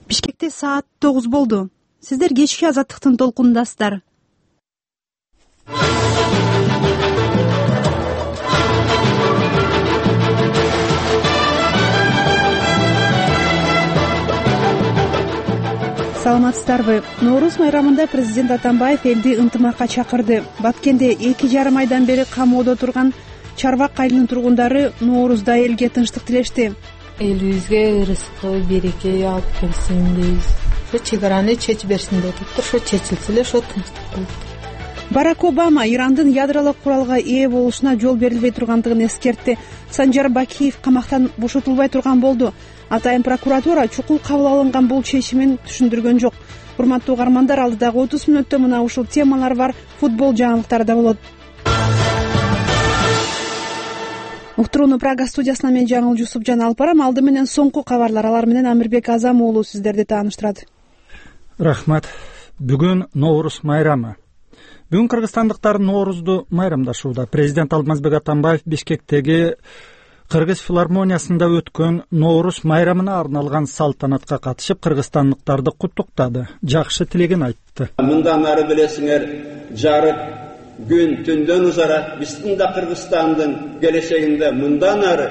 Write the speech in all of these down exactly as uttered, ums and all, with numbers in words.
Бишкекте саат тогуз болду. Сиздер кечки азаттыктын толкунундасыздар. Саламатсыздарбы? Нооруз майрамында президент Атамбаев элди ынтымакка чакырды. Баткенде эки жарым айдан бери камоодо турган Чарбак айылынын тургундары Ноорузда элге тынчтык тилешти. Элибизге рызкы, береке алып келсин дейбиз. Ошо чек араны чечип берсин деп атыптыр. Ошо чечилсе эле ошо тынчтык болот. Барак Обама Ирандын ядролук куралга ээ болушуна жол берилбей тургандыгын эскертти. Санжар Бакиев камактан бошотулбай турган болду. Атайын прокуратура чукул кабыл алынган бул чечимин түшүндүргөн жок. Урматтуу угармандар, алдыдагы отуз мүнөттө мына ушул темалар бар. Футбол жаңылыктары да болот. Уктурууну Прага студиясынан мен Жаңыл Жусупжан алып барам. Алды менен соңку кабарлар, алар менен Амирбек Азам уулу сиздерди тааныштырат. Рахмат. Бүгүн Ноорус майрамы. Бүгүн кыргызстандыктар Ноорузду майрамдашууда. Президент Алмазбек Атамбаев Бишкектеги Кыргыз филармониясында өткөн Ноорус майрамына арналган салтанатка катышып, кыргызстандыктарды куттуктады, жакшы тилегин айтты. Мындан ары билесиңер, жарык күн түндөн узарат. Биздин да Кыргызстандын келечегинде мындан ары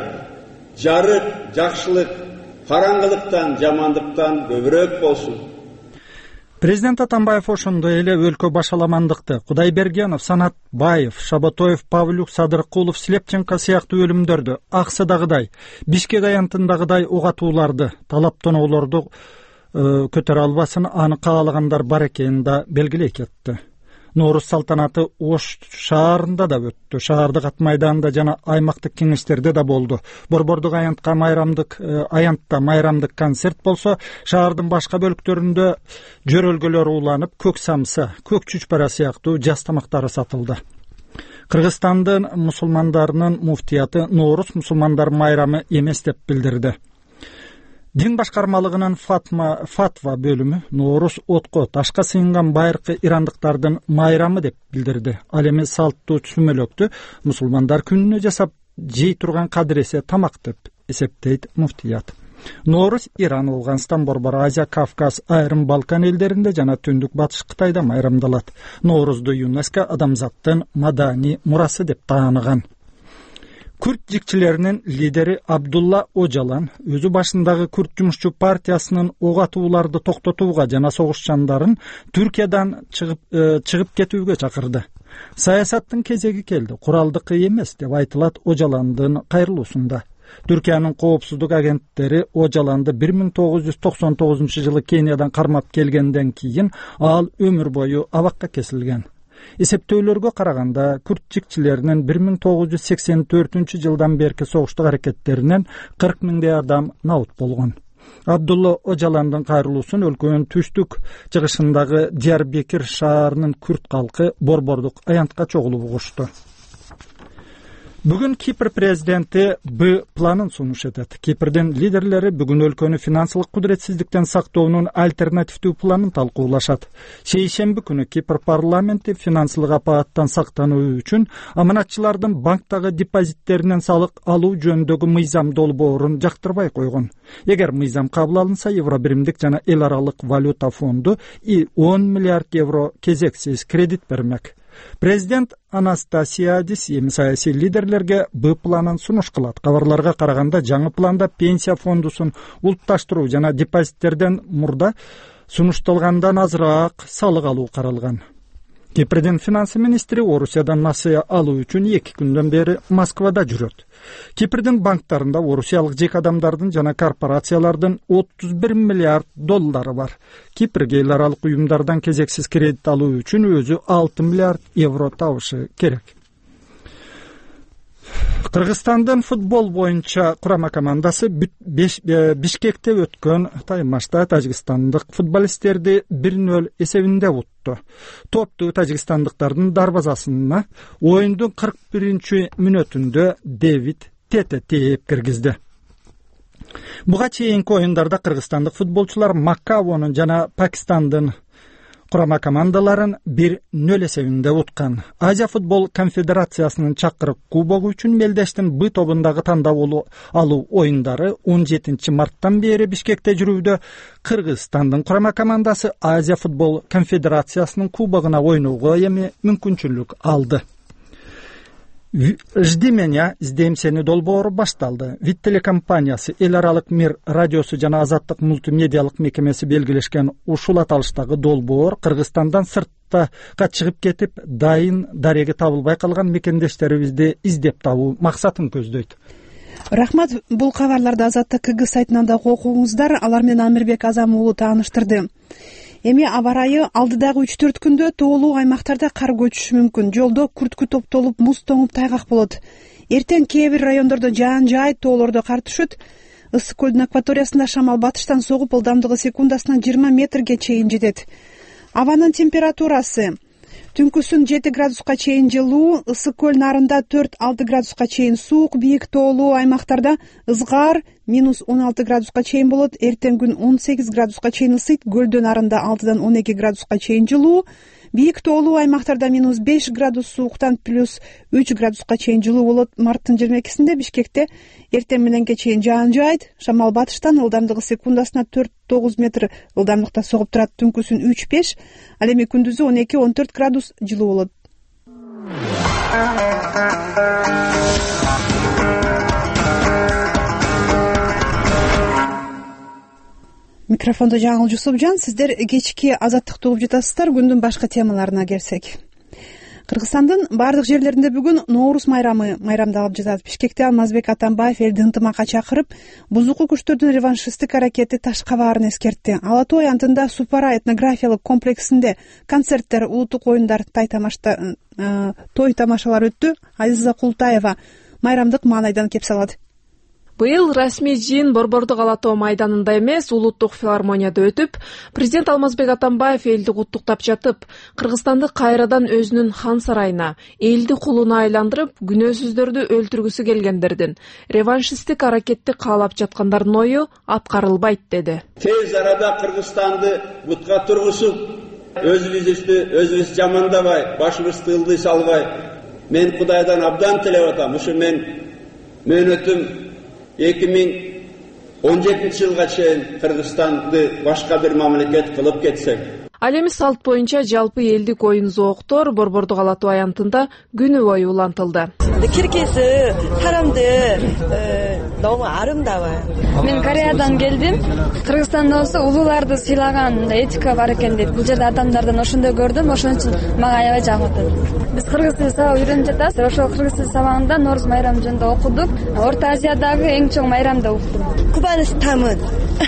жарык, жакшылык, караңгылыктан, жамандыктан көбүрөөк болсун. Президент Атамбаев ошондой эле өлкө башаламандыкты Кудайбергенов, Санатбаев, Шабатоев, Павлюк, Садыркулов, Слепченко сыяктуу өлүмдөрдү, Аксыдагыдай, Бишкек аянтындагыдай угатууларды, талаптоноолорду э, көтөрө албасын, аны каалагандар бар экенин да белгилей кетти. Ноорус салтанаты Ош шаарында да өттү. Шаардык ат майданында жана аймактык кеңештерде да болду. Борбордук аянтка майрамдык аянтта майрамдык концерт болсо, шаардын башка бөлүктөрүндө жөрөлгөлөр уланып, көк самса, көк чүчпара сыяктуу жаз тамактары сатылды. Кыргызстандын мусулмандарынын муфтияты Ноорус мусулмандар майрамы эмес деп билдирди. Дин башкармалыгынын Фатма Фатва бөлүмү Ноорус отко, ташка сыйынган байыркы ирандыктардын майрамы деп билдирди. Ал эми салттуу сүмөлөктү мусулмандар күнүнө жасап жей турган кадыресе тамак деп эсептейт муфтият. Ноорус Иран, Афганистан, Борбор Азия, Кавказ, айрым Балкан элдеринде жана Түндүк Батыш Кытайда майрамдалат. Ноорузду ЮНЕСКО адамзаттын маданий мурасы деп тааныган. Күрт жикчилеринин лидери Абдулла Ожалан өзү башындагы Күрт жумушчу партиясынын ок атууларды токтотууга жана согушчандарын Түркиядан чыгып э, чыгып кетүүгө чакырды. Саясаттын кезеги келди, куралдыкы эмес деп айтылат Ожаландын кайрылуусунда. Түркиянын коопсуздук агенттери Ожаланды бир миң тогуз жүз токсон тогузунчу жылы Кениядан кармап келгенден кийин ал өмүр бою абакка кесилген. Эсептөөлөргө караганда күрт жикчилеринин бир миң тогуз жүз сексен төртүнчү жылдан берки согуштук аракеттеринен кырк миңдей адам набут болгон. Абдулла Ожаландын кайрылуусун өлкөнүн түштүк чыгышындагы Диярбекир шаарынын күрт калкы борбордук аянтка чогулуп угушту. Бүгүн Кипр президенти Б планын сунуш этет. Кипрдин лидерлери бүгүн өлкөнү финансылык кудуретсиздиктен сактоонун альтернативдүү планын талкуулашат. Шейшемби күнү Кипр парламенти финансылык апааттан сактануу үчүн аманатчылардын банктагы депозиттеринен салык алуу жөнүндөгү мыйзам долбоорун жактырбай койгон. Эгер мыйзам кабыл алынса, евро биримдик жана эл аралык валюта фонду он миллиард евро кезексиз кредит бермек. Президент Анастасиадис эми саясий лидерлерге Б планын сунуш кылат. Кабарларга караганда жаңы планда пенсия фондусун улутташтыруу жана депозиттерден мурда сунушталгандан азыраак салык алуу каралган. Кипрдин финанс министри Орусиядан насыя алуу үчүн эки күндөн бери Москвада жүрөт. Кипрдин банктарында орусиялык жеке адамдардын жана корпорациялардын отуз бир миллиард доллары бар. Кипрге эл аралык уюмдардан кезексиз кредит алуу үчүн өзү алты миллиард евро табышы керек. Кыргызстандын футбол боюнча курама командасы Бишкекте өткөн таймашта тажикстандык футболисттерди бир нөл эсебинде утту. Топту тажикстандыктардын дарбазасына оюндун кырк биринчи мүнөтүндө Дэвид Тете тээп киргизди. Буга чейинки оюндарда кыргызстандык футболчулар Маккавонун жана Пакистандын курама командаларын бир нөл эсебинде уткан. Азия футбол конфедерациясынын чакырык кубогу үчүн Мелдештин Б тобундагы тандап алуу оюндары он жетинчи марттан бери Бишкекте жүрүүдө. Кыргызстандын курама командасы Азия футбол конфедерациясынын кубогуна ойноого эми мүмкүнчүлүк алды. «Жди меня, издейм сени» долбоору башталды. Вит телекомпаниясы, эл аралык мир радиосу жана азаттык мультимедиалык мекемеси белгилешкен ушул аталыштагы долбоор Кыргызстандан сырттага чыгып кетип, дайын дареги табылбай калган мекендештерибизди издеп табуу максатын көздөйт. Рахмат, бул кабарларды Азаттык КГ сайтынан да окуңуздар. Алар менен Амирбек Азам уулу тааныштырды. Эми аба ырайы алдыдагы үч төрт күндө тоолуу аймактарда кар көчүшү мүмкүн. Жолдо күрткү топтолуп, муз тоңуп тайгак болот. Эртең кээ бир райондордо жаан жай, тоолордо кар түшөт. Ысык көлдүн акваториясында шамал батыштан согуп, ылдамдыгы секундасына жыйырма метрге чейин жетет. Абанын температурасы түнкүсүн жети градуска чейин жылуу, ысык көл нарында төрт алты градуска чейин суук, бийик тоолуу аймактарда ызгар минус он алты градуска чейин болот. Эртең күн он сегиз градуска чейин ысыйт, көлдө нарында алтыдан он эки градуска чейин жылуу, бийик тоолуу аймактарда минус беш градус сууктан плюс үч градуска чейин жылуу болот. Марттын жыйырма экисинде Бишкекте эртең мененге чейин жаан жаайт, шамал батыштан ылдамдыгы секундасына төрт тогуз метр ылдамдыкта согуп турат, түнкүсүн үч беш, ал эми күндүзү он эки он төрт градус жылуу болот. Микрофондо Жаңыл Жусупжан, сиздер кечки азаттыкты угуп жатасыздар. Күндүн башка темаларына келсек. Кыргызстандын бардык жерлеринде бүгүн Ноорус майрамы майрамдалып жатат. Бишкекте Алмазбек Атамбаев элди ынтымакка чакырып, бузуку күчтөрдүн реваншисттик аракети ташка баарын эскертти. Ала Тоо аянтында Супара этнографиялык комплексинде концерттер, улуттук оюндар, тай тамашта той тамашалар өттү. Азиза Култаева майрамдык маанайдан кеп салат. Быйыл расмий жыйын Борбордук Ала Тоо майданында эмес, улуттук филармонияда өтүп, президент Алмазбек Атамбаев элди куттуктап жатып, Кыргызстанды кайрадан өзүнүн хан сарайына, элди кулуна айландырып, күнөөсүздөрдү өлтүргүсү келгендердин, реваншисттик аракетти каалап жаткандардын ою аткарылбайт деди. Тез арада Кыргызстанды бутка тургусуп, өзүбүздү өзүбүз жамандабай, башыбызды ылдый салбай, мен Кудайдан абдан тилеп атам. Ушу мен мөөнөтүм эки миң он жетинчи жылга чейин Кыргызстанды башка бир мамлекет кылып кетсек. Ал эми салт боюнча жалпы элдик оюн зооктор Борбордук Ала Тоо аянтында күнү бою улантылды. Киргиз тарамды ному арымдабай. Мен Кореядан келдим. Кыргызстанда болсо улууларды сыйлаган этика бар экен дейт. Бул жерде адамдардан ошондой көрдүм, ошон үчүн мага аябай жагып атат. Биз кыргыз тили сабак үйрөнүп жатабыз. Ошол кыргыз тили сабагында Ноорус майрамы жөнүндө окудук. Орто Азиядагы эң чоң майрамды уктум. Кубанычтамын.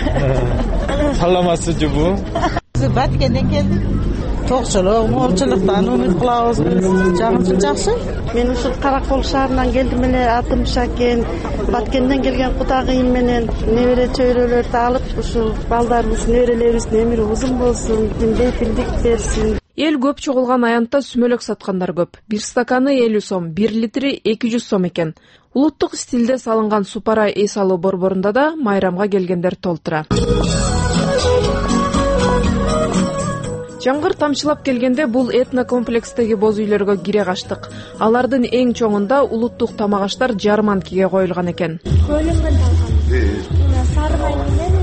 Саламатсыз жубу? Баткенден келдим. Токчулук, молчулуктан умид кылабыз. Жагымсыз жакшы. Мен ушул Каракол шаарынан келдим эле, атым Шакен. Баткенден келген кудагыйым менен небере чөйрөлөрдү алып, ушул балдарыбыз, неберелерибиздин өмүрү узун болсун, бейпилдик берсин. Эл көп чогулган аянтта сүмөлөк саткандар көп. Бир стаканы элүү сом, бир литри эки жүз сом экен. Улуттук стилде салынган Супара эс алуу борборунда да майрамга келгендер толтура. Жаңгыр тамчылап келгенде бул этнокомплекстеги боз үйлөргө кире каштык. Алардын эң чоңунда улуттук тамак аштар жарманкиге коюлган экен. Көлүмдөн алган. Сары май менен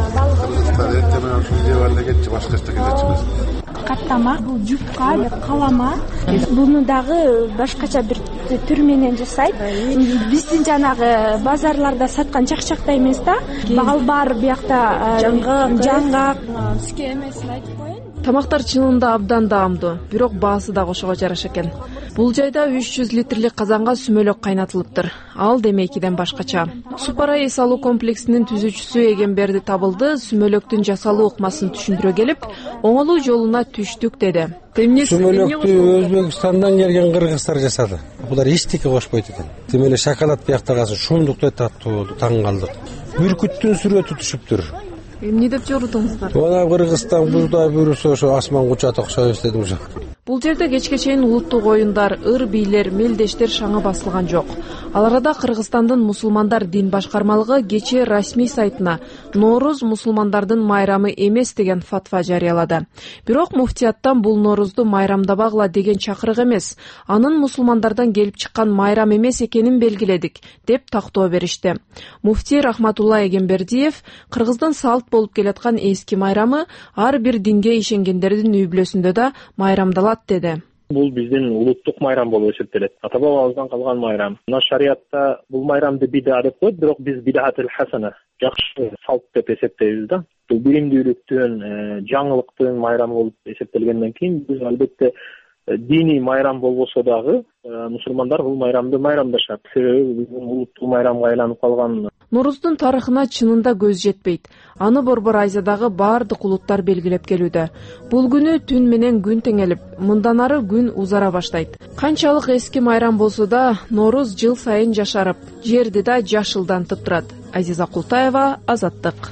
балык. Каттама, бул жупка, калама. Буну дагы башкача бир түр менен жасайт. Биздин жанагы базарларда саткан чакчактай эмес да. Бал бар биякта, жаңгак, жаңгак, ске эмесин айтып коеюн. Тамактар чынында абдан даамдуу, бирок баасы да ошого жараша экен. Бул жайда үч жүз литрлик казанга сүмөлөк кайнатылыптыр. Ал демейкиден башкача. Супара эс алуу комплексинин түзүүчүсү Эгемберди Табылды сүмөлөктүн жасалуу ыкмасын түшүндүрө келип, оңолуу жолуна түштүк деди. Сүмөлөктү Өзбекстандан келген кыргыздар жасады. Булар эчтеке кошпойт экен. Тим эле шоколад бияктагасы шумдуктуу таттуу, таң калдык. Бүркүттүн сүрөтү түшүптүр. Эмне деп жорутуңуздар? Ана Кыргызстан буздай бүрүсө ошо асман кучат окшойбуз дедим. Бул жерде кечке чейин улуттук оюндар, ыр бийлер, мелдештер шаңы басылган жок. Ал арада Кыргызстандын мусулмандар дин башкармалыгы кечээ расмий сайтына Норуз мусулмандардын майрамы эмес деген фатва жарыялады. Бирок муфтияттан бул Норузду майрамдабагыла деген чакырык эмес, анын мусулмандардан келип чыккан майрам эмес экенин белгиледик деп тактоо беришти. Муфтий Рахматулла Эгембердиев Кыргыздын салт болуп келаткан эски майрамы ар бир динге ишенгендердин үй бүлөсүндө да майрамдалат деди. Бул биздин улуттук майрам болуп эсептелет. Ата бабабыздан калган майрам. Мына шариатта бул майрамды бида деп коет, бирок биз бидатыл хасана, жакшы салт деп эсептейбиз да. Бул биримдүүлүктүн, жаңылыктын майрамы болуп эсептелгенден кийин биз албетте диний майрам болбосо дагы мусулмандар бул майрамды майрамдашат. Себеби биздин улуттук майрамга айланып калган. Норуздун тарыхына чынында көз жетпейт. Аны Борбор Азиядагы баардык улуттар белгилеп келүүдө. Бул күнү түн менен күн теңелип, мындан ары күн узара баштайт. Канчалык эски майрам болсо да, Норуз жыл сайын жашарып, жерди да жашылдантып турат. Азиза Култаева, Азаттык.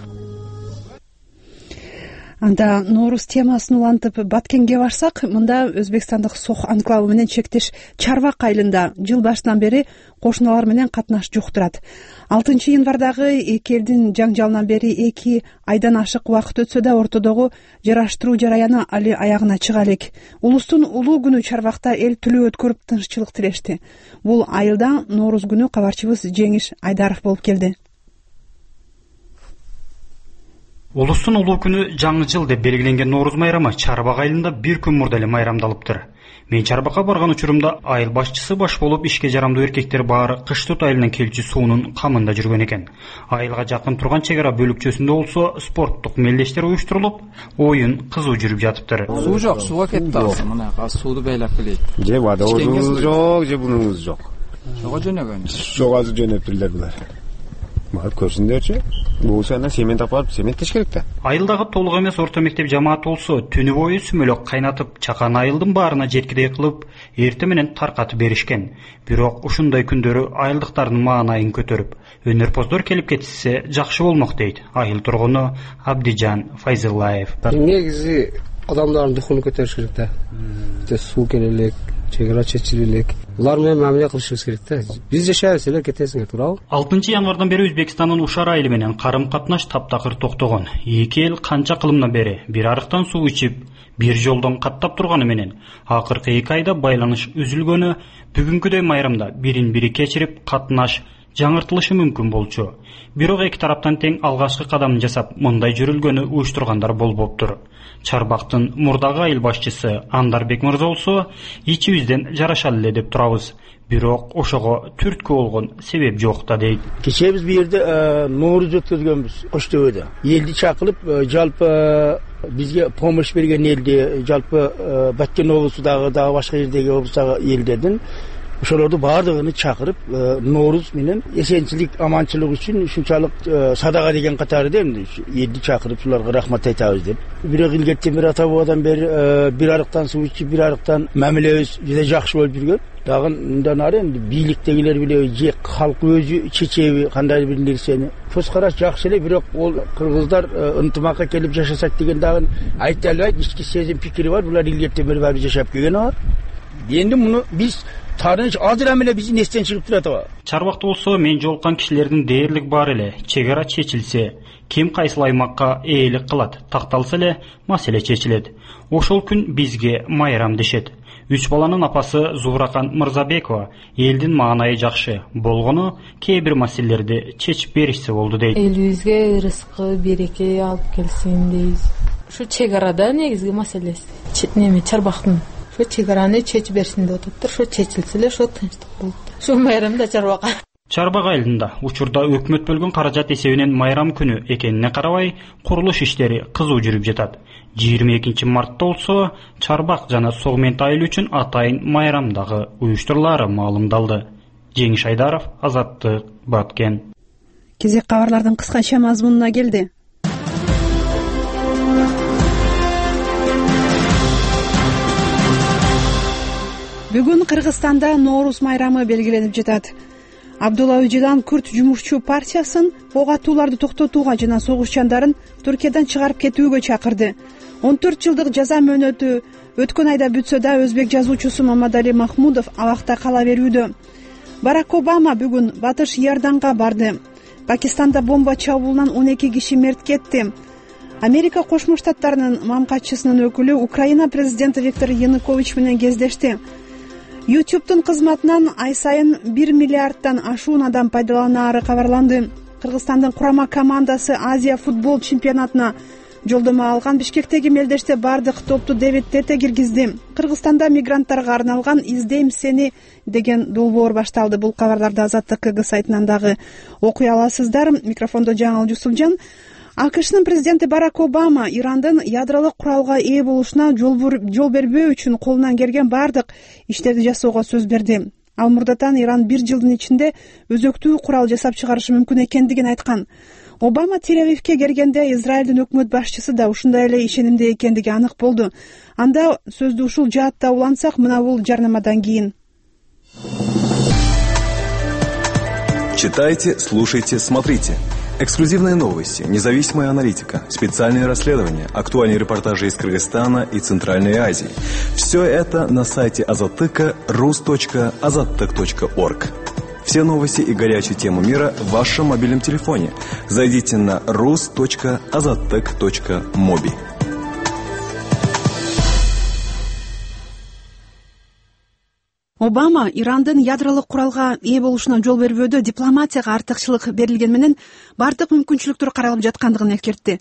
Анда Нооруз темасын улантып Баткенге барсак, мында Өзбекстандык Сох анклавы менен чектеш Чарбак айылында жыл башынан бери кошуналар менен катнаш жок турат. алтынчы январдагы эки элдин жаңжалынан бери эки айдан ашык убакыт өтсө да ортодогу жараштыруу жараяны али аягына чыга элек. Улустун улуу күнү Чарбакта эл түлөө өткөрүп тынччылык тилешти. Бул айылда Нооруз күнү кабарчыбыз Жеңиш Айдаров болуп келди. Улустун улуу күнү жаңы жыл деп белгиленген Нооруз майрамы Чарбак айылында бир күн мурда эле майрамдалыптыр. Мен Чарбакка барган учурумда айыл башчысы баш болуп ишке жарамдуу эркектер баары Кыштут айылынан келчү суунун камында жүргөн экен. Айылга жакын турган чек ара бөлүкчөсүндө болсо спорттук мелдештер уюштурулуп, оюн кызуу жүрүп жатыптыр. Суу жок, сууга кетти азыр мына, азыр сууду бейлеп келейт. Же водовозубуз жок, же бунубуз жок. Жого жөнөгөн. Жок, азыр жөнөптүрлөр булар. Барып көрсүндөрчү. Болсо ана семент апарып сементтеш керек да. Айылдагы толук эмес орто мектеп жамааты болсо түнү бою сүмөлөк кайнатып, чакан айылдын баарына жеткидей кылып, эрте менен таркатып беришкен. Бирок ушундай күндөрү айылдыктардын маанайын көтөрүп, өнөрпоздор келип кетсе жакшы болмок дейт айыл тургуну Абдижан Файзуллаев. Негизи адамдардын духун көтөрүш керек да. Те суу келелек, чек ара чечилелек. Улар менен мамиле кылышыбыз керек да. Биз жашайбыз эле, кетесиңер, туурабы? алтынчы январдан бери Өзбекстандын Ушар айылы менен карым-катнаш таптакыр токтогон. Эки эл канча кылымдан бери бир арыктан суу ичип, бир жолдон каттап турганы менен акыркы эки айда байланыш үзүлгөнү, бүгүнкүдөй майрамда бирин-бири кечирип, катнаш жаңыртылышы мүмкүн болчу. Бирок эки тараптан тең алгачкы кадамын жасап, мындай жүрүлгөнү уюштургандар болбоптур. Чарбактын мурдагы айыл башчысы Андарбек мырза болсо, ичибизден жарашалы эле деп турабыз. Бирок ошого түрткү болгон себеп жок да дейт. Кечээ биз бу жерде Нооруз өткөзгөнбүз Коштөбөдө. Элди чакырып, жалпы бизге помощь берген элди, жалпы Баткен облусундагы дагы башка жердеги облустагы элдердин ошолорду баардыгын чакырып, Нооруз менен эсенчилик, аманчылык үчүн ушунчалык садага деген катары да эмне элди чакырып уларга рахмат айтабыз деп. Бирок илгертен бери ата бабадан бери бир арыктан суу ичип, бир арыктан мамилебиз juda жакшы болуп жүргөн. Дагы мындан ары энди бийликтегилер билеби, же калк өзү чечеби кандай бир нерсени. Көз караш жакшы эле, бирок ол кыргыздар ынтымакка келип жашасак деген дагы айта албайт, ички сезим пикири бар. Булар илгертен бери баары жашап келген бар. Энди муну биз тарыш азыр эмеле биздин эстен чыгып турат. Чарбакта болсо мен жолуккан кишилердин дээрлик бар эле. Чек ара чечилсе, ким кайсыл аймакка ээлик кылат, такталса эле маселе чечилет. Ошол күн бизге майрам дешет. Үч баланын апасы Зуракан Мырзабекова элдин маанайы жакшы болгону кээ бир маселелерди чечип беришсе болду дейт. Элибизге рызкы, береке алып келсин дейбиз. Ушу чек арада негизги маселеси. Неме Чарбактын ошо чек араны чечип берсин деп атыптыр. Ошо чечилсе эле ошо тынчтык болот. Ошо майрамда Чарбакка. Чарбак айылында учурда өкмөт бөлгөн каражат эсебинен майрам күнү экенине карабай, курулуш иштери кызуу жүрүп жатат. жыйырма экинчи мартта болсо Чарбак жана Согмент айылы үчүн атайын майрамдагы уюштурулары маалымдалды. Жеңиш Айдаров, Азаттык, Баткен. Кезек кабарлардын кыскача мазмунуна келди. Бүгүн Кыргызстанда Нооруз майрамы белгиленип жатат. Абдулла Өжедан Күрт жумушчу партиясын ок атууларды токтотууга жана согуш жандарын Түркиядан чыгарып кетүүгө чакырды. он төрт жылдык жаза мөөнөтү өткөн айда бүтсө да өзбек жазуучусу Мамадали Махмудов абакта кала берүүдө. Барак Обама бүгүн Батыш Иорданга барды. Пакистанда бомба чабуулунан он эки киши мерт кетти. Америка Кошмо Штаттарынын мамкатчысынын өкүлү Украина президенти Виктор Янукович менен кездешти. YouTube'тун кызматынан ай сайын бир миллиардтан ашуун адам пайдаланаары кабарланды. Кыргызстандын курама командасы Азия футбол чемпионатына жолдомо алган. Бишкектеги мелдеште бардык топту Дэвид Тете киргизди. Кыргызстанда мигранттарга арналган «Издейм сени» деген долбоор башталды. Бул кабарларды Азаттык КГ сайтынан дагы окуй аласыздар. Микрофондо Жаңыл Жусупжан. АКШнын президенти Барак Обама Ирандын ядролук куралга ээ болушуна жол бербөө үчүн колунан келген бардык иштерди жасоого сөз берди. Ал мурдатан Иран бир жылдын ичинде өзөктүү курал жасап чыгарышы мүмкүн экендигин айткан. Обама Тель-Авивке келгенде Израилдин өкмөт башчысы да ушундай эле ишенимде экендиги анык болду. Анда сөздү ушул жаатта улантсак, мына бул жарнамадан кийин. Читайте, слушайте, смотрите. Эксклюзивные новости, независимая аналитика, специальные расследования, актуальные репортажи из Кыргызстана и Центральной Азии. Все это на сайте Азаттыка рус точка азаттык точка орг. Все новости и горячие темы мира в вашем мобильном телефоне. Зайдите на рус точка азаттык точка моби. Обама Ирандын ядролук куралга ээ болушуна жол бербөөдө дипломатияга артыкчылык берилген менен бардык мүмкүнчүлүктөр каралып жаткандыгын эскертти.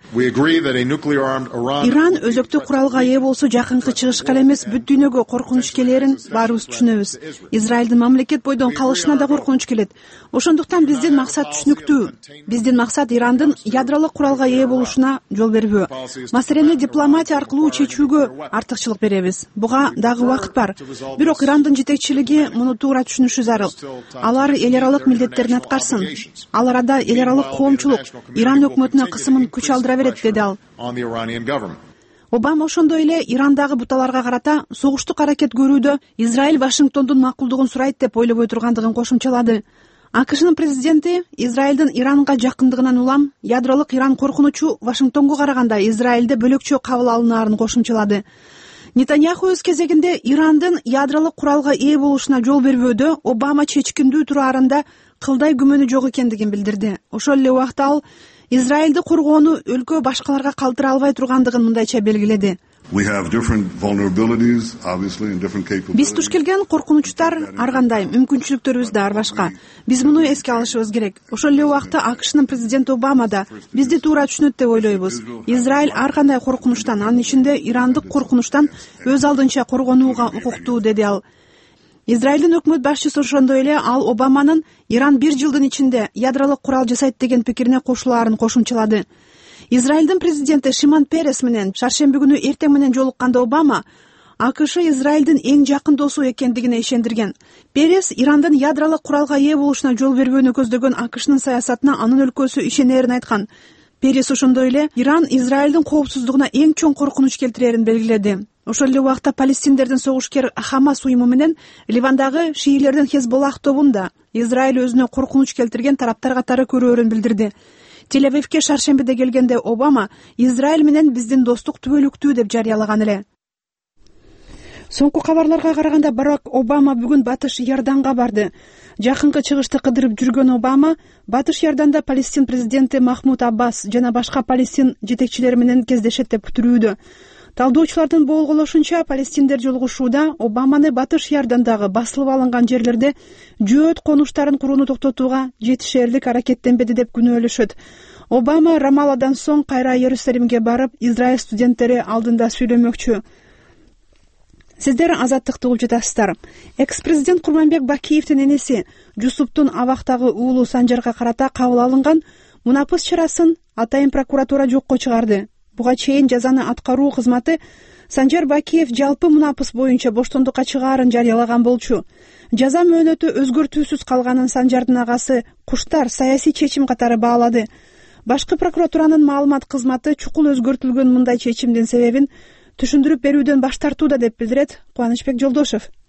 Иран өзөктүү куралга ээ болсо жакынкы чыгышка эле эмес, бүт дүйнөгө коркунуч келерин баарыбыз түшүнөбүз. Израилдин мамлекет бойдон калышына да коркунуч келет. Ошондуктан биздин максат түшүнүктүү. Биздин максат Ирандын ядролук куралга ээ болушуна жол бербөө. Маселени дипломатия аркылуу чечүүгө артыкчылык беребиз. Буга дагы убакыт бар. Бирок Ирандын жетекчи муну туура түшүнүшү зарыл. Алар эл аралык милдеттерин аткарсын. Ал арада эл аралык коомчулук Иран өкмөтүнө кысымын күч алдыра берет, деди ал. Обама ошондой эле Ирандагы буталарга карата согуштук аракет көрүүдө Израиль Вашингтондун макулдугун сурайт деп ойлобой тургандыгын кошумчалады. АКШнын президенти Израилдин Иранга жакындыгынан улам ядролук Иран коркунучу Вашингтонго караганда Израилде бөлөкчө кабыл алынаарын кошумчалады. Нетаньяху өз кезегинде Ирандын ядролук куралга ээ болушуна жол бербөөдө Обама чечкиндүү тураарында кылдай күмөнү жок экендигин билдирди. Ошол эле убакта ал Израилди коргоону өлкө башкаларга калтыра албай тургандыгын мындайча белгиледи. Биз туш келген коркунучтар ар кандай, мүмкүнчүлүктөрүбүз да ар башка. Биз муну эске алышыбыз керек. Ошол эле убакта АКШнын президенти Обама да бизди туура түшүнөт деп ойлойбуз. Израиль ар кандай коркунучтан, анын ичинде ирандык коркунучтан өз алдынча коргонууга укуктуу, деди ал. Израилдин өкмөт башчысы ошондой эле ал Обаманын Иран бир жылдын ичинде ядролук курал жасайт деген пикирине кошулаарын кошумчалады. Израилдин президенти Шимон Перес менен шаршемби күнү эртең менен жолукканда Обама АКШ Израилдин эң жакын досу экендигине ишендирген. Перес Ирандын ядролук куралга ээ болушуна жол бербөөнү көздөгөн АКШнын саясатына анын өлкөсү ишенерин айткан. Перес ошондой эле Иран Израилдин коопсуздугуна эң чоң коркунуч келтирерин белгиледи. Ошол эле убакта палестиндердин согушкер Хамас уюму менен Ливандагы шиилердин Хезболлах тобун да Израиль өзүнө коркунуч келтирген тараптар катары көрөөрүн билдирди. Тель-Авивке шаршембиде келгенде Обама Израиль менен биздин достук түбөлүктүү деп жарыялаган эле. Соңку кабарларга караганда Барак Обама бүгүн Батыш Иорданга барды. Жакынкы чыгышты кыдырып жүргөн Обама Батыш Иорданда Палестин президенти Махмуд Аббас жана башка Палестин жетекчилери менен кездешет деп күтүлүүдө. Талдоочулардын болголошунча, палестиндер жолугушууда Обаманы Батыш Иордандагы басылып алынган жерлерде жөөт конуштарын курууну токтотууга жетишерлик аракеттенбеди деп күнөөлөшөт. Обама Рамалладан соң кайра Иерусалимге барып, Израиль студенттери алдында сүйлөмөкчү. Сиздер Азаттыкты угуп жатасыздар. Экс-президент Курманбек Бакиевдин энеси Жусуптун абактагы уулу Санжарга карата кабыл алынган мунапыс чарасын атайын прокуратура жокко чыгарды. Буга чейин жазаны аткаруу кызматы Санжар Бакиев жалпы мунапыс боюнча боштондукка чыгаарын жарыялаган болчу. Жаза мөөнөтү өзгөртүүсүз калганын Санжардын агасы Куштар саясий чечим катары баалады. Башкы прокуратуранын маалымат кызматы чукул өзгөртүлгөн мындай чечимдин себебин түшүндүрүп берүүдөн баш тартууда деп билдирет Кубанычбек Жолдошев.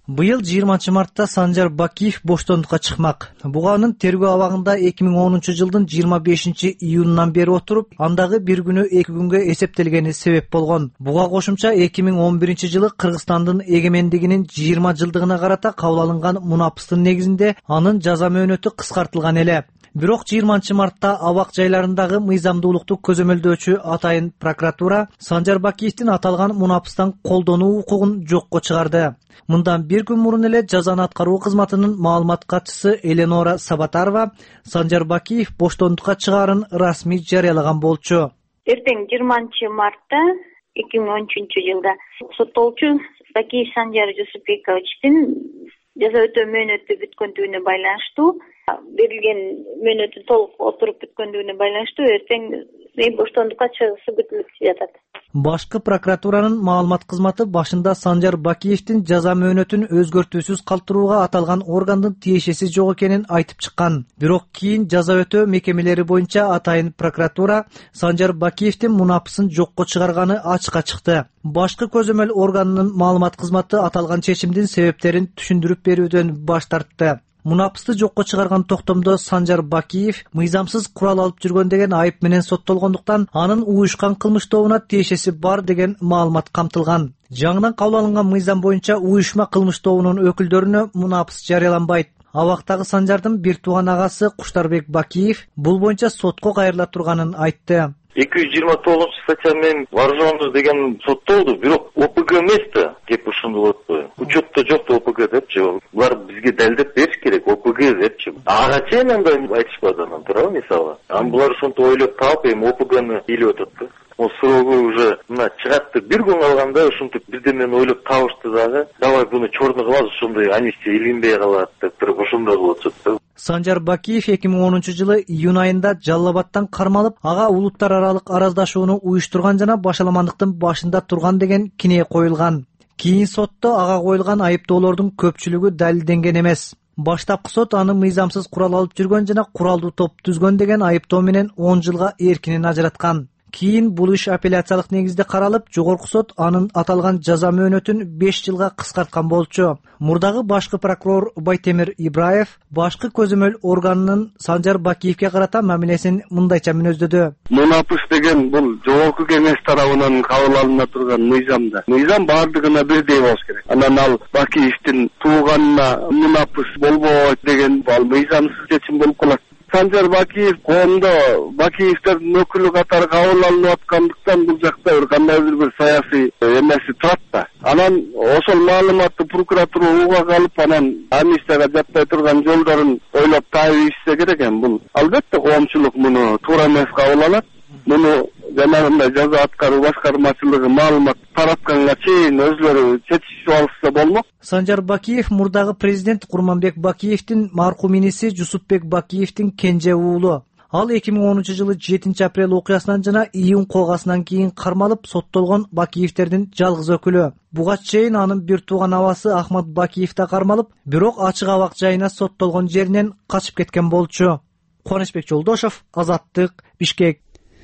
Быйыл жыйырманчы мартта Санжар Бакиев боштондукка чыкмак. Буга анын тергөө абагында эки миң онунчу жылдын жыйырма бешинчи июнунан бери отуруп, андагы бир күнү эки күнгө эсептелгени себеп болгон. Буга кошумча эки миң он биринчи жылы Кыргызстандын эгемендигинин жыйырма жылдыгына карата кабыл алынган мунапыстын негизинде анын жаза мөөнөтү кыскартылган эле. Бирок жыйырманчы мартта абак жайларындагы мыйзамдуулукту көзөмөлдөөчү атайын прокуратура Санжар Бакиевдин аталган мунапыстан колдонуу укугун жокко чыгарды. Мындан бир күн мурун эле жазаны аткаруу кызматынын маалымат катчысы Эленора Сабатарова Санжар Бакиев боштондукка чыгаарын расмий жарыялаган болчу. Эртең жыйырманчы мартта эки миң он үчүнчү жылда соттолчу Бакиев Санжар Жусупбековичтин жаза өтөө мөөнөтү бүткөндүгүнө байланыштуу берилген мөөнөтү толук отуруп бүткөндүгүнө байланыштуу эртең боштондукка чыгышы күтүлүп жатат. Башкы прокуратуранын маалымат кызматы башында Санжар Бакиевдин жаза мөөнөтүн өзгөртүүсүз калтырууга аталган органдын тиешеси жок экенин айтып чыккан. Бирок кийин жаза өтөө мекемелери боюнча атайын прокуратура Санжар Бакиевдин мунапысын жокко чыгарганы ачыкка чыкты. Башкы көзөмөл органынын маалымат кызматы аталган чечимдин себептерин түшүндүрүп берүүдөн баш тартты. Мунапысты жокко чыгарган токтомдо Санжар Бакиев мыйзамсыз курал алып жүргөн деген айып менен соттолгондуктан анын уюшкан кылмыш тобуна тиешеси бар деген маалымат камтылган. Жаңыдан кабыл алынган мыйзам боюнча уюшма кылмыш тобунун өкүлдөрүнө мунапыс жарыяланбайт. Абактагы Санжардын бир тууган агасы Куштарбек Бакиев бул боюнча сотко кайрыла турганын айтты. эки жүз жыйырма тогузунчу статья менен вооруженный деген соттолду, бирок О П Г эмес да, кеп ушунду болот. Учетто жок О П Г депчи. Булар бизге далилдеп бериш керек, О П Г депчи. Ага чейин андай айтышпады анан, туурабы мисалы. Анан булар ушинтип ойлоп таап, эми О П Гны илип атат да. Ол срогу уже мына чыгатты, бир күн калганда ушинтип бирдемени ойлоп табышты дагы. Давай буну чорный кылабыз, ошондой амнистия илинбей калат деп туруп ошондой кылып атышат. Санжар Бакиев эки миң онунчу жылы июнь айында Жалал Абадтан кармалып, ага улуттар аралык араздашууну уюштурган жана башаламандыктын башында турган деген кине коюлган. Кийин сотто ага коюлган айыптоолордун көпчүлүгү далилденген эмес. Баштапкы сот аны мыйзамсыз курал алып жүргөн жана куралдуу топ түзгөн деген айыптоо менен он жылга эркинен ажыраткан. Кийин бул иш апелляциялык негизде каралып, жогорку сот анын аталган жаза мөөнөтүн беш жылга кыскарткан болчу. Мурдагы башкы прокурор Байтемир Ибраев башкы көзөмөл органынын Санжар Бакиевке карата мамилесин мындайча мүнөздөдү. Мунапыс деген бул жогорку кеңеш тарабынан кабыл алына турган мыйзамда. Мыйзам бардыгына бирдей болуш керек. Анан ал Бакиевдин тууганына мунапыс болбойт деген ал мыйзамсыз чечим болуп калат. Санжар Бакиев коомдо Бакиевдердин өкүлү катары кабыл алынып аткандыктан бул жакта бир кандайдыр бир саясий эмеси турат да. Анан ошол маалыматты прокуратура угууга алып, анан амнистияга жатпай турган жолдорун ойлоп таап ишсе керек экен. Бул албетте коомчулук муну туура эмес кабыл алат. Муну жанагындай жаза аткаруу башкармачылыгы маалымат таратканга чейин өзлөрү чечишип алышса болмок. Санжар Бакиев мурдагы президент Курманбек Бакиевдин маркум иниси Жусупбек Бакиевдин кенже уулу. Ал эки миң онунчу жылы жетинчи апрель окуясынан жана июнь колгасынан кийин кармалып соттолгон Бакиевдердин жалгыз өкүлү. Буга чейин анын бир тууган абасы Ахмат Бакиев да кармалып, бирок ачык абак жайына соттолгон жеринен качып кеткен болчу. Кубанычбек Жолдошов, Азаттык, Бишкек.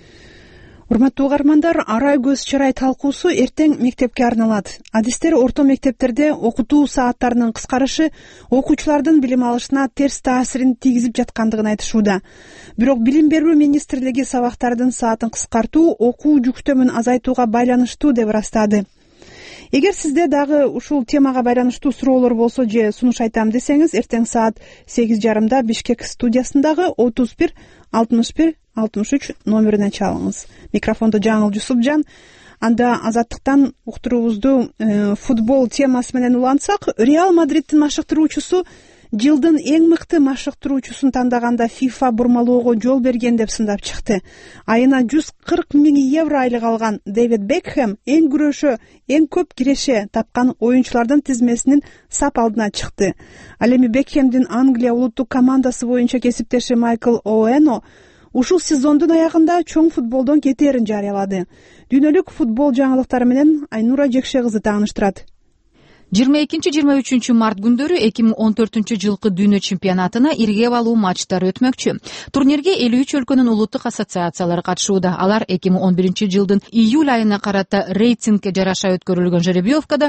Урматтуу угармандар, арай көз чырай талкуусу эртең мектепке арналат. Адистер орто мектептерде окутуу сааттарынын кыскарышы окуучулардын билим алышына терс таасирин тийгизип жаткандыгын айтышууда. Бирок Билим берүү министрлиги сабактардын саатын кыскартуу окуу жүктөмүн азайтууга байланыштуу деп ырастады. Эгер сизде дагы ушул темага байланыштуу суроолор болсо же сунуш айтам десеңиз, эртең саат сегиз жарымда Бишкек студиясындагы отуз бир алтымыш бир алтымыш үч номерине чалыңыз. Микрофондо Жаңыл Жусупжан. Анда Азаттыктан уктуруубузду э, футбол темасы менен улантсак, Реал Мадриддин машыктыруучусу жылдын эң мыкты машыктыруучусун тандаганда FIFA бурмалоого жол берген деп сындап чыкты. Айына жүз кырк миң евро айлык алган Дэвид Бекхэм эң күрөшө, эң көп киреше тапкан оюнчулардын тизмесинин сап алдына чыкты. Ал эми Бекхэмдин Англия улуттук командасы боюнча кесиптеши Майкл Оуэно ушул сезондун аягында чоң футболдон кетээрин жарыялады. Дүйнөлүк футбол жаңылыктары менен Айнура Жекше кызы тааныштырат. жыйырма экинчи жыйырма үчүнчү март күндөрү эки миң он төртүнчү жылкы дүйнө чемпионатына иргеп алуу матчтары өтмөкчү. Турнирге элүү үч өлкөнүн улуттук ассоциациялары катышууда. Алар эки миң он биринчи жылдын июль айына карата рейтингге жараша өткөрүлгөн жеребьевкада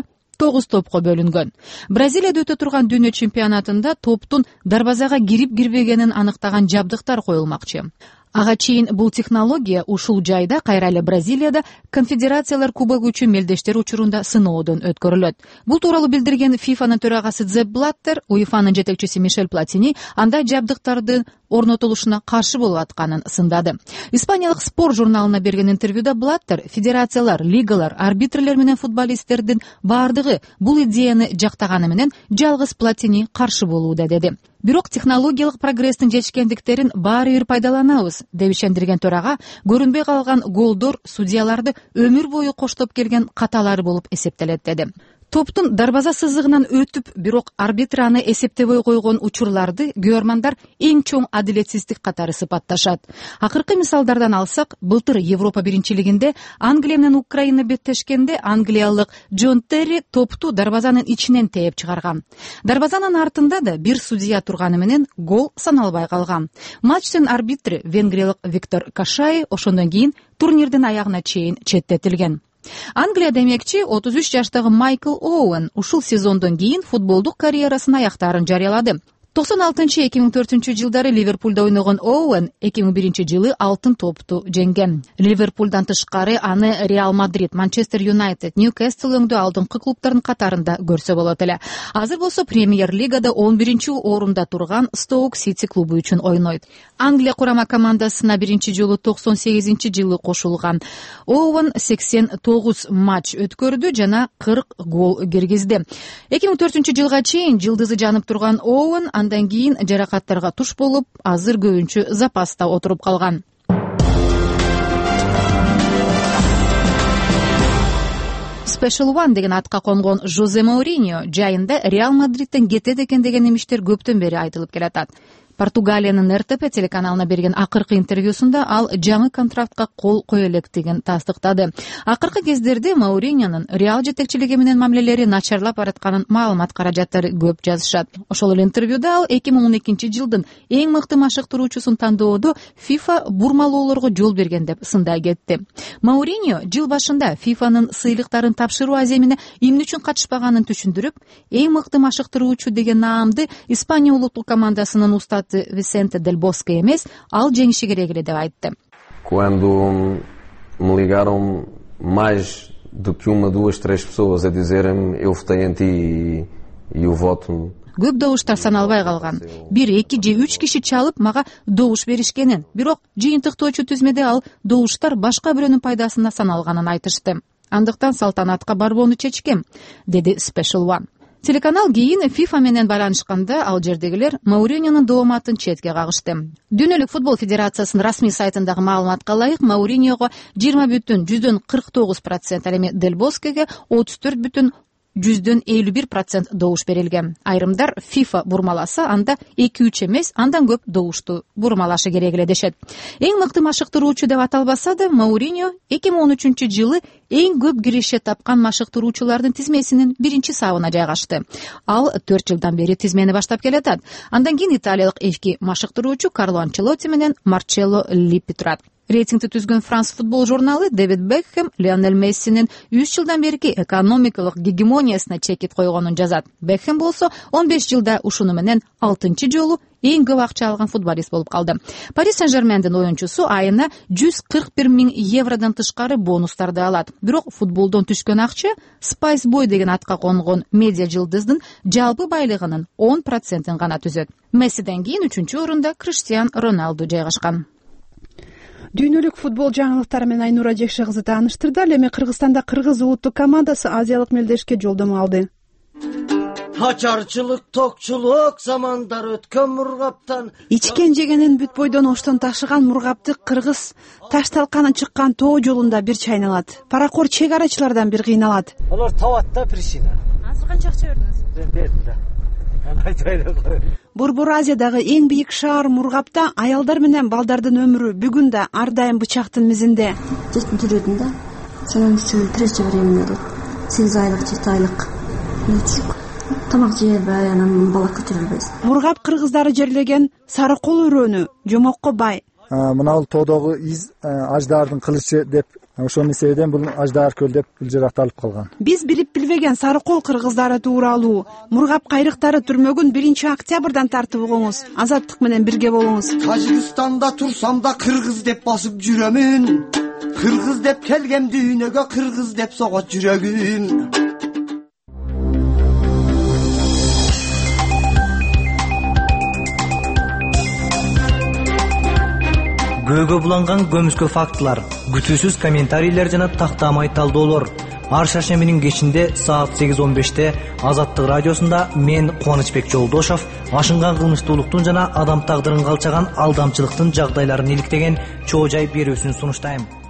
тогуз топко бөлүнгөн. Бразилияда өтө турган дүйнө чемпионатында топтун дарбазага кирип кирбегенин аныктаган жабдыктар коюлмакчы. Ага чейин бул технология ушул жайда кайра эле Бразилияда конфедерациялар кубогу үчүн мелдештер учурунда сыноодон өткөрүлөт. Бул тууралуу билдирген ФИФАнын төрагасы Зепп Блаттер, УЕФАнын жетекчиси Мишель Платини андай жабдыктардын орнотулушуна каршы болуп атканын сындады. Испаниялык спорт журналына берген интервьюда Блаттер федерациялар, лигалар, арбитрлер менен футболисттердин баардыгы бул идеяны жактаганы менен жалгыз Платини каршы болууда деди. Бирок технологиялык прогресстин жетишкендиктерин баары бир пайдаланабыз деп ишендирген төрага, көрүнбөй калган голдор судьяларды өмүр бою коштоп келген каталар болуп эсептелет деди. Топтун дарбаза сызыгынан өтүп, бирок арбитр аны эсептебей койгон учурларды көрөрмандар эң чоң адилетсиздик катары сыпатташат. Акыркы мисалдардан алсак, былтыр Европа биринчилигинде Англия менен Украина беттешкенде англиялык Джон Терри топту дарбазанын ичинен тээп чыгарган. Дарбазанын артында да бир судья турганы менен гол саналбай калган. Матчтын арбитри венгриялык Виктор Кашай ошондон кийин турнирдин аягына чейин четтетилген. Англия демекчи отуз үч жаштагы Майкл Оуэн ушул сезондон кийин футболдук карьерасын аяктаарын жарыялады. токсон алтынчы эки миң төртүнчү жылдары Ливерпулда ойногон Оуэн эки миң биринчи жылы алтын топту жеңген. Ливерпулдан тышкары аны Реал Мадрид, Манчестер Юнайтед, Ньюкасл өңдүү алдыңкы клубтардын катарында көрсө болот эле. Азыр болсо Премьер-лигада он биринчи орунда турган Стоук Сити клубу үчүн ойнойт. Англия курама командасына биринчи жолу токсон сегизинчи жылы кошулган. Оуэн сексен тогуз матч өткөрдү жана кырк гол киргизди. эки миң төртүнчү жылга чейин жылдызы жанып турган Оуэн андан кийин жаракаттарга туш болуп, азыр көбүнчө запаста отуруп калган. Special One деген атка конгон Жозе Мауриньо жайында Реал Мадридтен кетет экен деген имиштер көптөн бери айтылып келатат. Португалиянын эр тэ пэ телеканалына берген акыркы интервьюсунда ал жаңы контрактка кол кое электигин тастыктады. Акыркы кездерде Мауриньонун Реал жетекчилиги менен мамилелери начарлап баратканын маалымат каражаттары көп жазышат. Ошол эле интервьюда ал эки миң он экинчи жылдын эң мыкты машыктыруучусун тандоодо FIFA бурмалоолорго жол берген деп сындай кетти. Мауриньо жыл башында FIFAнын сыйлыктарын тапшыруу аземине эмне үчүн катышпаганын түшүндүрүп, эң мыкты машыктыруучу деген наамды Испания улуттук командасынын устаты Vicente Del Bosque эмес, ал жеңиши керек эле деп айтты. Quando me ligaram mais do que uma, duas, três pessoas a dizerem eu votei em ti e o voto. Көп добуштар саналбай калган. Бир, эки же үч киши чалып мага добуш беришкенин, бирок жыйынтыктоочу түзмөдө ал добуштар башка бирөөнүн пайдасына саналганын айтышты. Андыктан салтанатка барбоону чечкем, деди Special One. Телеканал кийин FIFA менен байланышканда ал жердегилер Мауриньонун дооматын четке кагышты. Дүйнөлүк футбол федерациясынын расмий сайтындагы маалыматка ылайык Мауринього жыйырма бүтүн жүздөн кырк тогуз процент, ал эми Дель Боскеге отуз төрт бүтүн жүздөн элүү бир процент добуш берилген. Айрымдар FIFA бурмаласа анда эки үч эмес, андан көп добушту бурмалашы керек эле дешет. Эң мыкты машыктыруучу деп аталбаса да, Мауриньо эки миң он үчүнчү жылы эң көп киреше тапкан машыктыруучулардын тизмесинин биринчи сабына жайгашты. Ал төрт жылдан бери тизмени баштап келатат. Андан кийин италиялык эки машыктыруучу Карло Анчелотти менен Марчелло Липпи турат. Рейтингти түзгөн Франс футбол журналы Дэвид Бекхэм Лионель Мессинин үч жылдан берки экономикалык гегемониясына чекит койгонун жазат. Бекхэм болсо он беш жылда ушуну менен алтынчы жолу эң көп акча алган футболист болуп калды. Парис Сен-Жермендин оюнчусу айына жүз кырк бир миң евродон тышкары бонустарды алат. Бирок футболдон түшкөн акча Spice Boy деген атка конгон медиа жылдыздын жалпы байлыгынын он процентин гана түзөт. Мессиден кийин үчүнчү орунда Криштиан Роналду жайгашкан. Дүйнөлүк футбол жаңылыктары менен Айнура Жекше кызы тааныштырды. Ал эми Кыргызстанда кыргыз улуттук командасы азиялык мелдешке жолдомо алды. Ачарчылык, токчулук замандар өткөн мургаптан ичкен жегенин бүт бойдон оштон ташыган мургапты кыргыз таш талканы чыккан тоо жолунда бир чайналат. Паракор чек арачылардан бир кыйналат. Алар табат да причина. Азыр канча акча бердиңиз? Бердим да. Борбор Азиядагы эң бийик шаар Мургапта аялдар менен балдардын өмүрү бүгүн да ар дайым бычактын мизинде. Жетим жүрөдүм да. Ошонун үчүн тирече беремин деп. сегиз айлык, жети айлык. Тамак жей албай, анан бала көтөрө албайбыз. Мургап кыргыздары жерлеген Сарыкол өрөөнү Жомокко бай. Мына бул тоодогу из аждардын кылычы деп ошол себептен бул аждаар көл деп бул жер аталып калган. Биз билип билбеген сары кол кыргыздары тууралуу Мургап кайрыктары түрмөгүн биринчи октябрдан тартып угуңуз. Азаттык менен бирге болуңуз. Тажикстанда турсам да кыргыз деп басып жүрөмүн. Кыргыз деп келгем дүйнөгө, кыргыз деп согот жүрөгүм. Көөгө буланган көмүскө фактылар, күтүүсүз комментарийлер жана тактамай талдоолор. Ар шаршембинин кечинде саат сегиз он беште Азаттык радиосунда мен Кубанычбек Жолдошов ашынган кылмыштуулуктун жана адам тагдырын калчаган алдамчылыктын жагдайларын иликтеген чоо жай берүүсүн сунуштайм.